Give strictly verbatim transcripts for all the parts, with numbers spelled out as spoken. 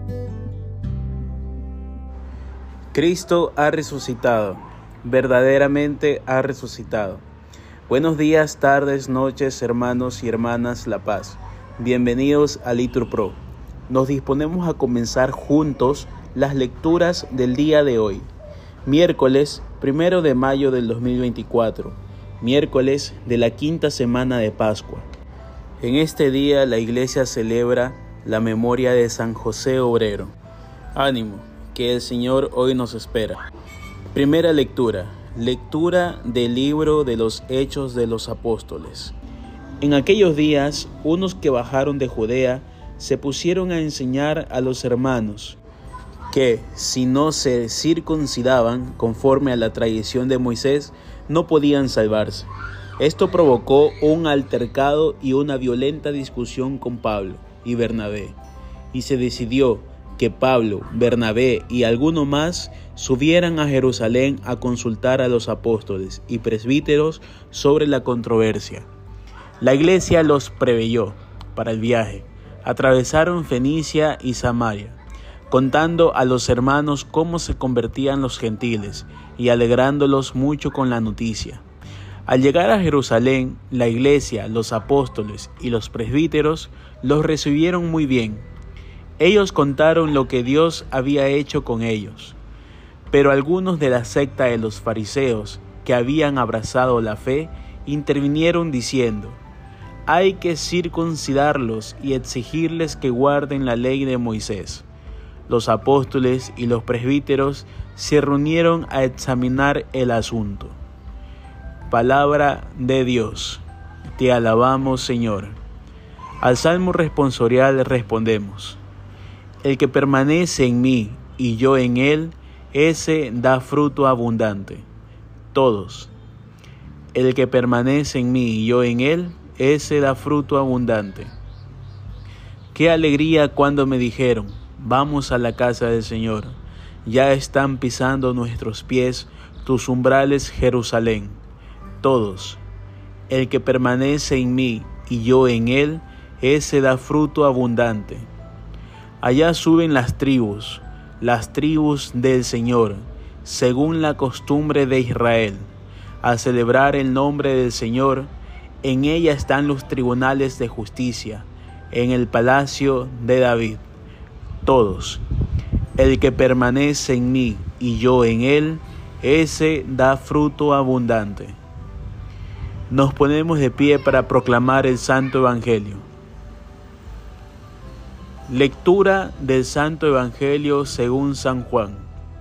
Cristo ha resucitado, verdaderamente ha resucitado. Buenos días, tardes, noches, hermanos y hermanas La Paz. Bienvenidos a Litur Pro. Nos disponemos a comenzar juntos las lecturas del día de hoy, miércoles primero de mayo del dos mil veinticuatro, miércoles de la quinta semana de Pascua. En este día la Iglesia celebra la memoria de San José Obrero. Ánimo, que el Señor hoy nos espera. Primera lectura, lectura del libro de los Hechos de los Apóstoles. En aquellos días, unos que bajaron de Judea se pusieron a enseñar a los hermanos que, si no se circuncidaban conforme a la tradición de Moisés, no podían salvarse. Esto provocó un altercado y una violenta discusión con Pablo y Bernabé, y se decidió que Pablo, Bernabé y alguno más subieran a Jerusalén a consultar a los apóstoles y presbíteros sobre la controversia. La iglesia los preveyó para el viaje. Atravesaron Fenicia y Samaria, contando a los hermanos cómo se convertían los gentiles y alegrándolos mucho con la noticia. Al llegar a Jerusalén, la iglesia, los apóstoles y los presbíteros los recibieron muy bien. Ellos contaron lo que Dios había hecho con ellos. Pero algunos de la secta de los fariseos, que habían abrazado la fe, intervinieron diciendo: hay que circuncidarlos y exigirles que guarden la ley de Moisés. Los apóstoles y los presbíteros se reunieron a examinar el asunto. Palabra de Dios. Te alabamos, Señor. Al salmo responsorial respondemos: el que permanece en mí y yo en él, ese da fruto abundante. Todos. El que permanece en mí y yo en él, ese da fruto abundante. Qué alegría cuando me dijeron: vamos a la casa del Señor. Ya están pisando nuestros pies tus umbrales, Jerusalén. Todos. El que permanece en mí y yo en él, ese da fruto abundante. Allá suben las tribus, las tribus del Señor, según la costumbre de Israel, a celebrar el nombre del Señor. En ella están los tribunales de justicia, en el palacio de David. Todos. El que permanece en mí y yo en él, ese da fruto abundante. Nos ponemos de pie para proclamar el Santo Evangelio. Lectura del Santo Evangelio según San Juan.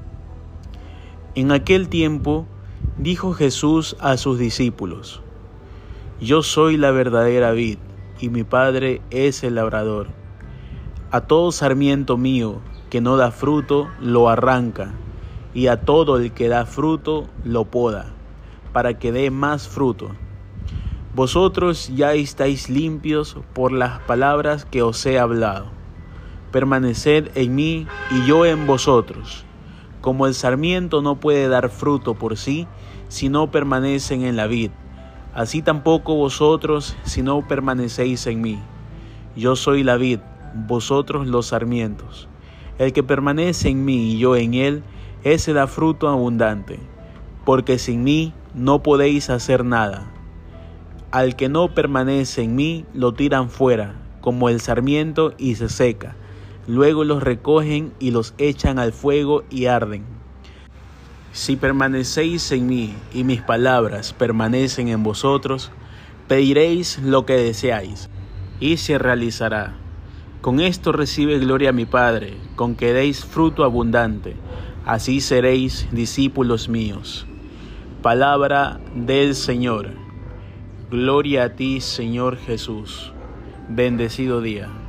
En aquel tiempo dijo Jesús a sus discípulos: yo soy la verdadera vid, y mi Padre es el labrador. A todo sarmiento mío que no da fruto, lo arranca, y a todo el que da fruto, lo poda, para que dé más fruto. Vosotros ya estáis limpios por las palabras que os he hablado. Permaneced en mí y yo en vosotros. Como el sarmiento no puede dar fruto por sí, si no permanecen en la vid, así tampoco vosotros si no permanecéis en mí. Yo soy la vid, vosotros los sarmientos. El que permanece en mí y yo en él, ese da fruto abundante, porque sin mí no podéis hacer nada. Al que no permanece en mí, lo tiran fuera, como el sarmiento, y se seca. Luego los recogen y los echan al fuego y arden. Si permanecéis en mí y mis palabras permanecen en vosotros, pediréis lo que deseáis, y se realizará. Con esto recibe gloria mi Padre, con que deis fruto abundante, así seréis discípulos míos. Palabra del Señor. Gloria a ti, Señor Jesús. Bendecido día.